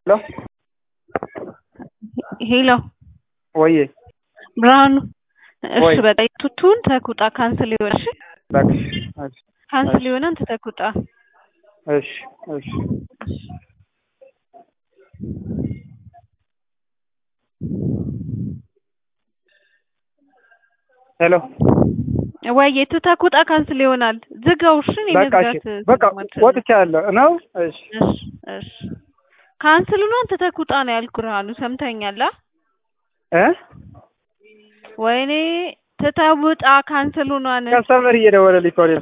Hello? Hello. Oye. ብርሃኑ እሺ ወይ በቃ ቱቱን ተኩጣ ካንስል ይሆን እሺ እባክሽ እሺ ካንስል ይሆን አንተ ተኩጣ እሺ እሺ ሄሎ ወይ ተኩጣ ካንስል ይሆናል ዝጋው እሺ በቃ በቃ ወጥቻለሁ ነው እሺ እሺ ካንስል ነው አንተ ተኩጣ ነው ያልኩህ ብርሃኑ ሰምተኛል ወይኔ ተታውጣ ካንስል ሆኗን ከስተመር እየደወለልኝ እኮ